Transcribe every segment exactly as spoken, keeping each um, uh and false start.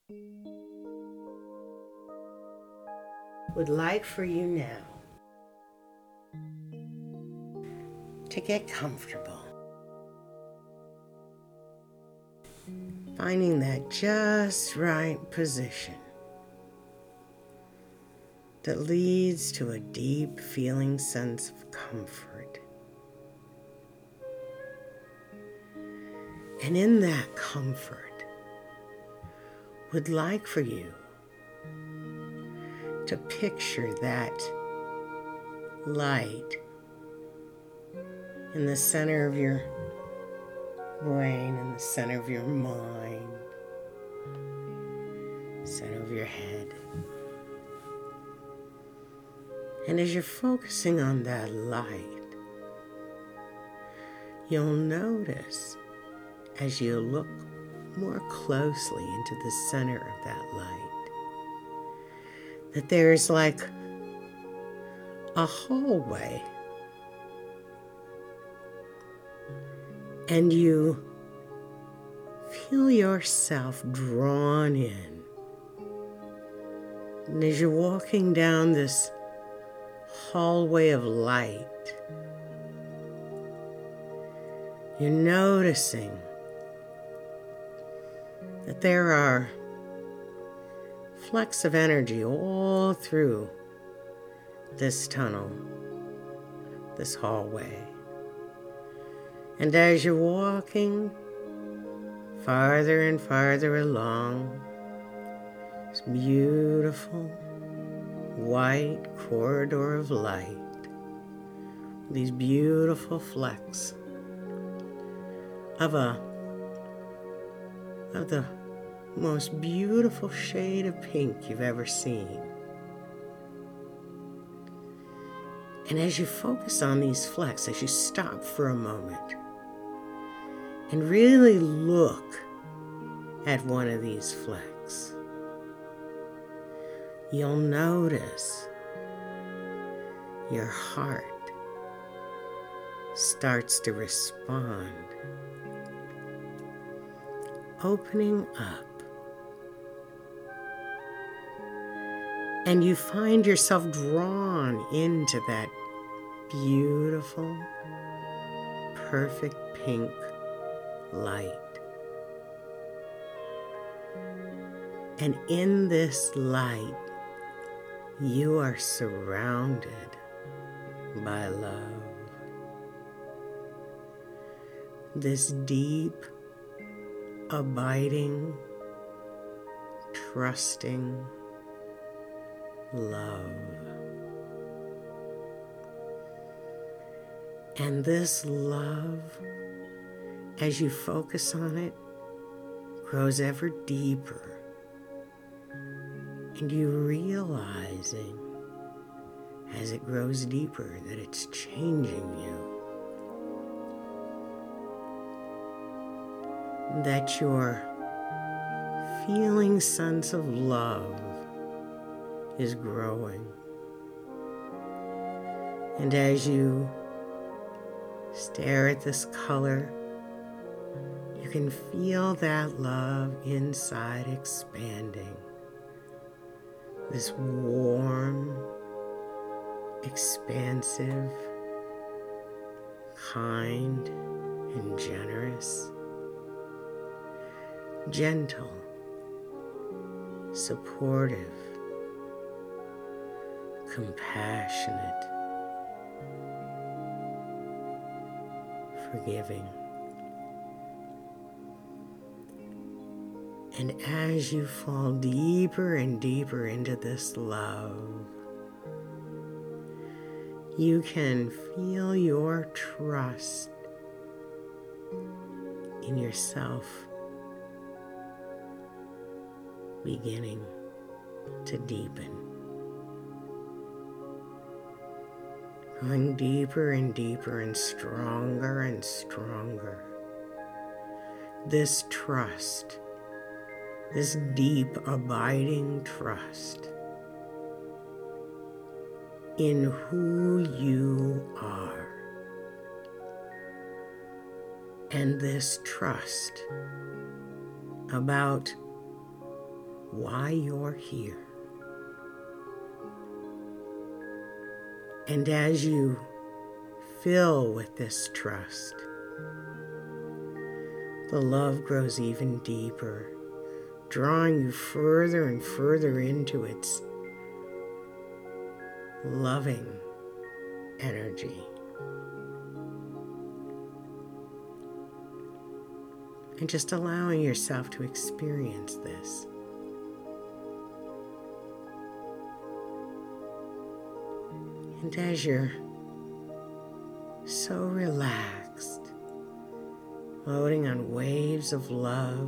would like for you now to get comfortable, finding that just right position that leads to a deep feeling sense of comfort. And in that comfort, would like for you to picture that light in the center of your brain, in the center of your mind, center of your head. And as you're focusing on that light, you'll notice as you look more closely into the center of that light that there's like a hallway, and you feel yourself drawn in. And as you're walking down this hallway of light, you're noticing that there are flecks of energy all through this tunnel, this hallway. And as you're walking farther and farther along this beautiful white corridor of light, these beautiful flecks of a of the most beautiful shade of pink you've ever seen. And as you focus on these flecks, as you stop for a moment and really look at one of these flecks, you'll notice your heart starts to respond, opening up. And you find yourself drawn into that beautiful, perfect pink light. And in this light, you are surrounded by love. This deep, abiding, trusting love. And this love, as you focus on it, grows ever deeper. And you realizing as it grows deeper that it's changing you. That your feeling sense of love is growing. And as you stare at this color, you can feel that love inside expanding. This warm, expansive, kind, and generous, gentle, supportive, compassionate, forgiving. And as you fall deeper and deeper into this love, you can feel your trust in yourself beginning to deepen. Going deeper and deeper and stronger and stronger. This trust, this deep, abiding trust in who you are. And this trust about why you're here. And as you fill with this trust, the love grows even deeper, drawing you further and further into its loving energy. And just allowing yourself to experience this. And as you're so relaxed, floating on waves of love,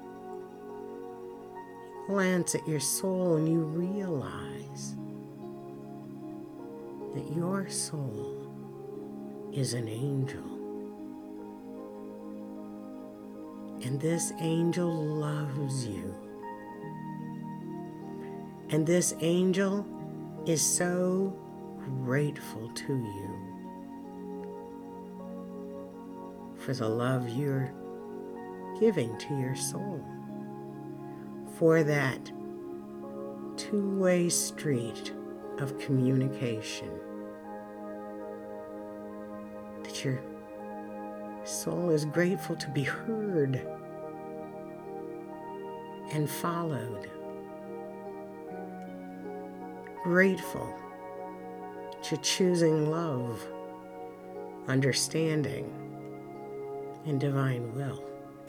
you glance at your soul and you realize that your soul is an angel. And this angel loves you. And this angel is so grateful to you for the love you're giving to your soul, for that two-way street of communication, that your soul is grateful to be heard and followed, grateful that you're choosing love, understanding, and divine will,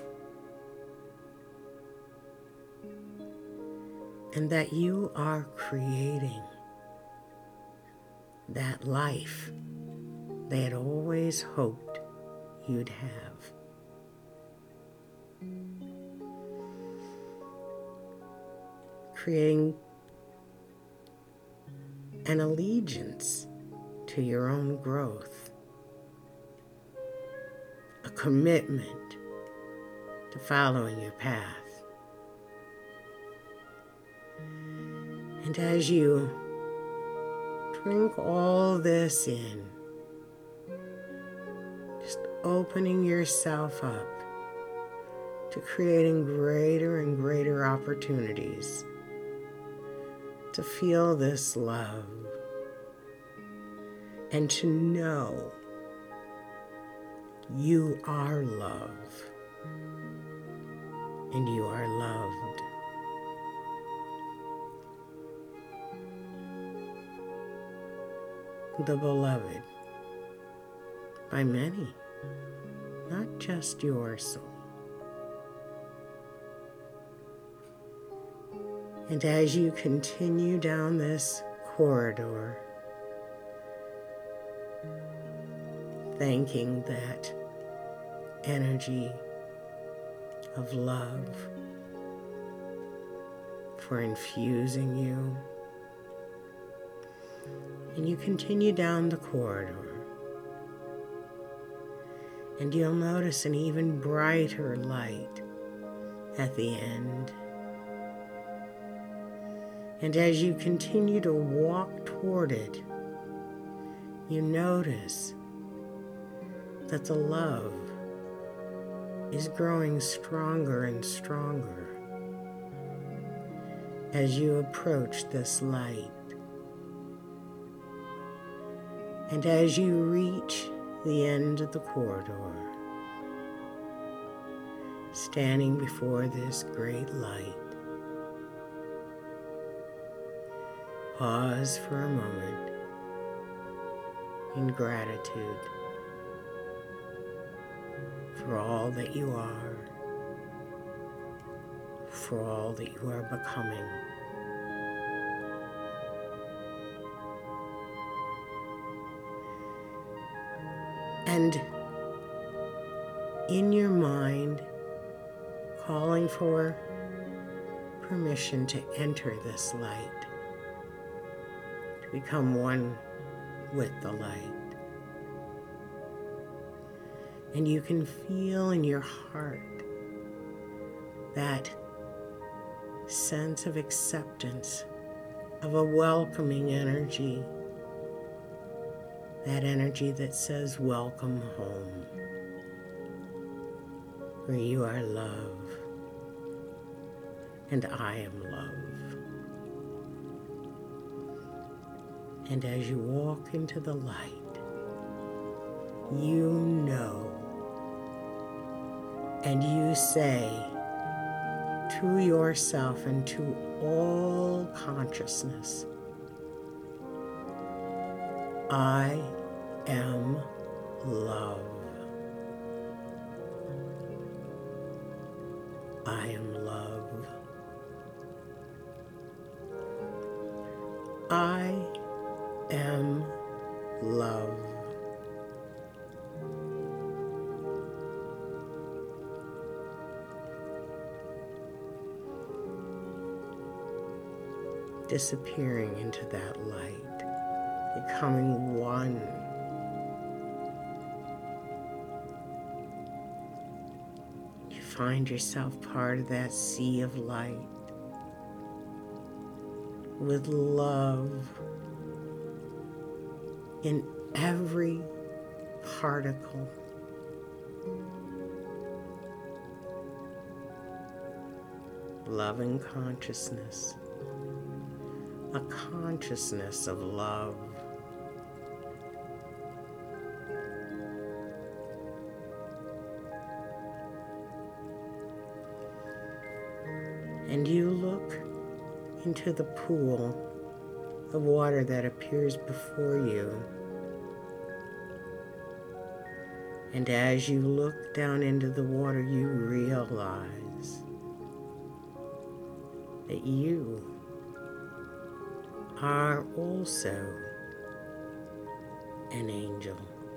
and that you are creating that life they had always hoped you'd have. Creating an allegiance to your own growth, a commitment to following your path. And as you drink all this in, just opening yourself up to creating greater and greater opportunities to feel this love and to know you are love and you are loved. The beloved by many, not just your soul. And as you continue down this corridor, thanking that energy of love for infusing you, and you continue down the corridor, and you'll notice an even brighter light at the end. And as you continue to walk toward it, you notice that the love is growing stronger and stronger as you approach this light. And as you reach the end of the corridor, standing before this great light, pause for a moment in gratitude for all that you are, for all that you are becoming. And in your mind, calling for permission to enter this light, to become one with the light. And you can feel in your heart that sense of acceptance, of a welcoming energy, that energy that says, welcome home, where you are love and I am love. And as you walk into the light, you know and you say to yourself and to all consciousness, I am love. I am love. I am love. Disappearing into that light, becoming one. You find yourself part of that sea of light with love in every particle. Loving consciousness, a consciousness of love. And you look into the pool of water that appears before you. And as you look down into the water, you realize that you are also an angel.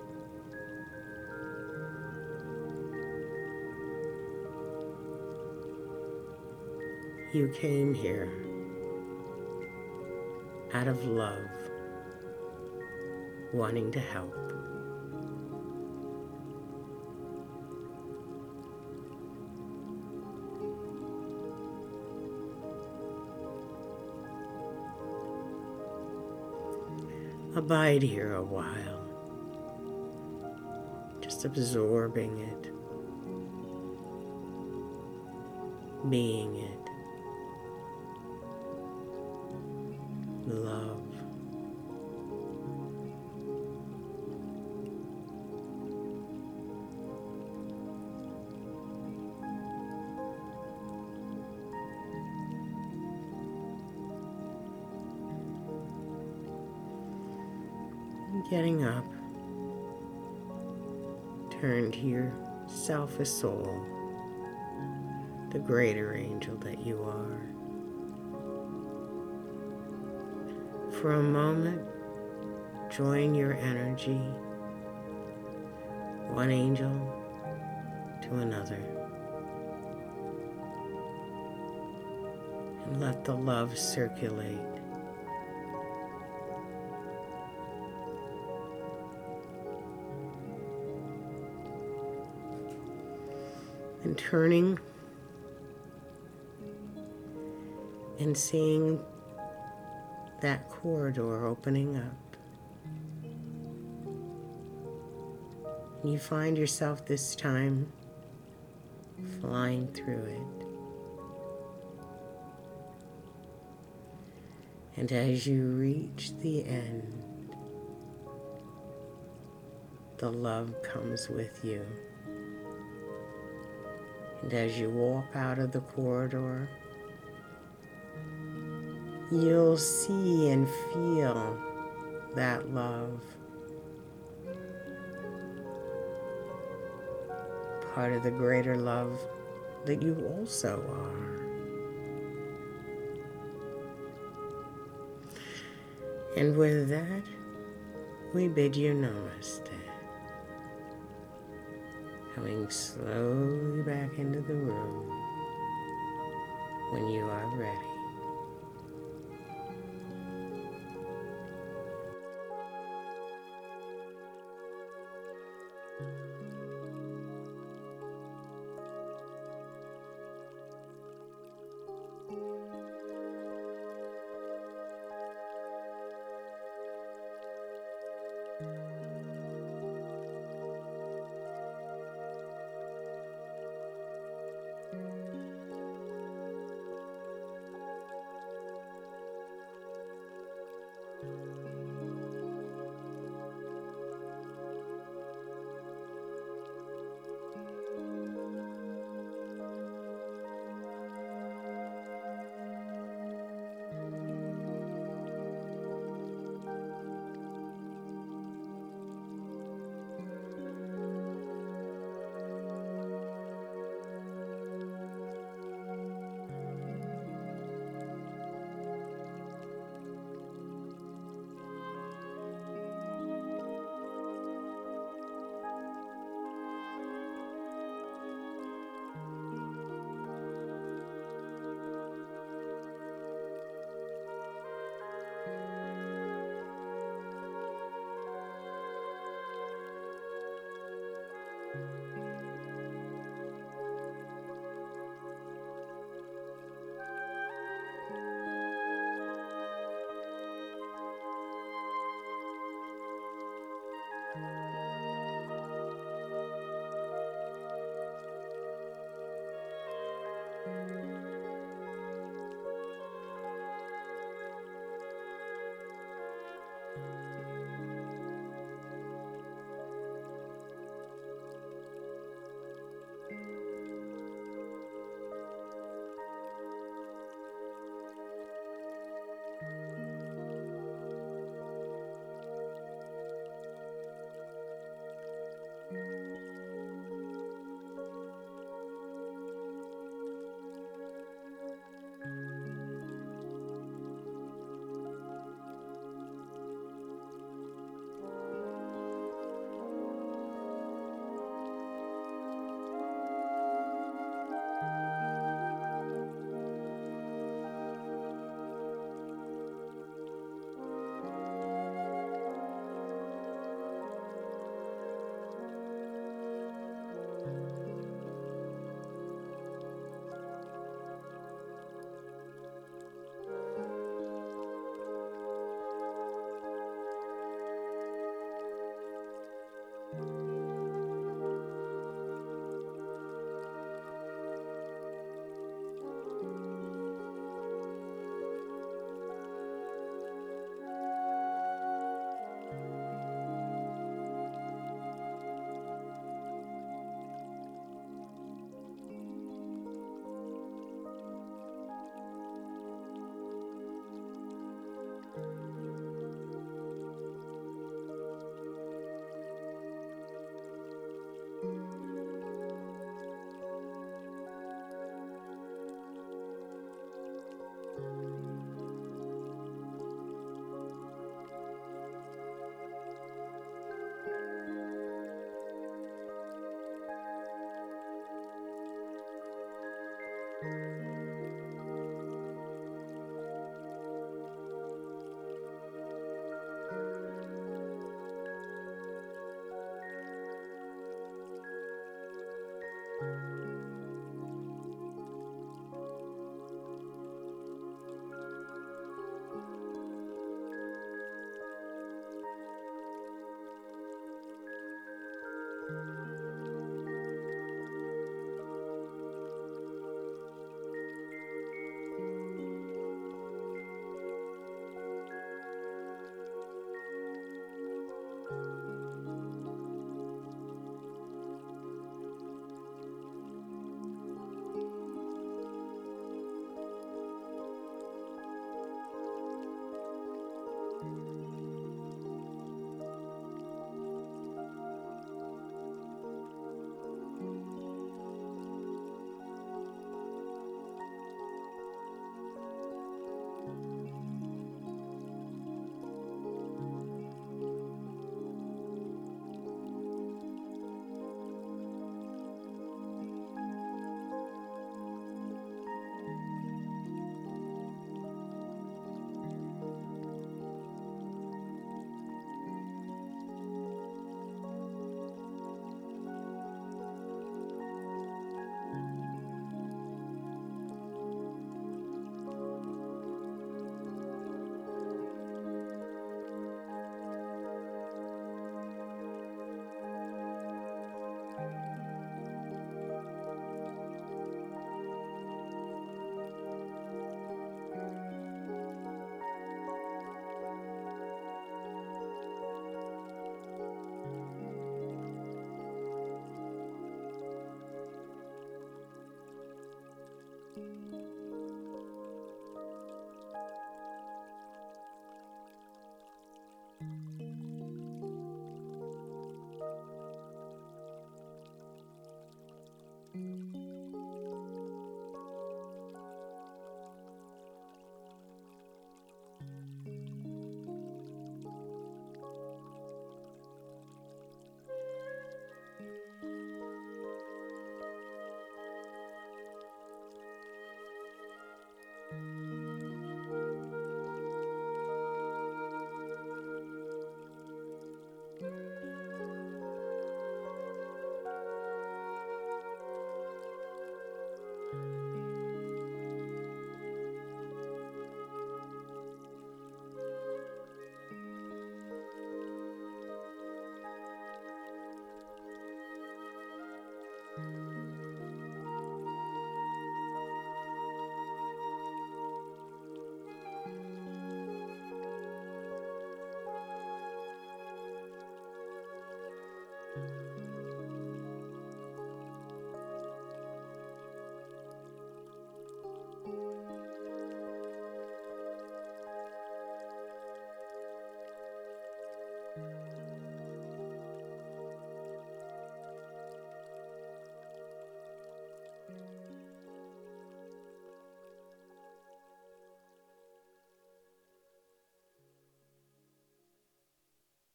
You came here out of love, wanting to help. Abide here a while, just absorbing it, being it. Love. Getting up, turn to your selfish soul, the greater angel that you are. For a moment, join your energy, one angel to another, and let the love circulate. And turning and seeing that corridor opening up. You find yourself this time flying through it. And as you reach the end, the love comes with you. And as you walk out of the corridor, you'll see and feel that love. Part of the greater love that you also are. And with that, we bid you namaste. Coming slowly back into the room when you are ready.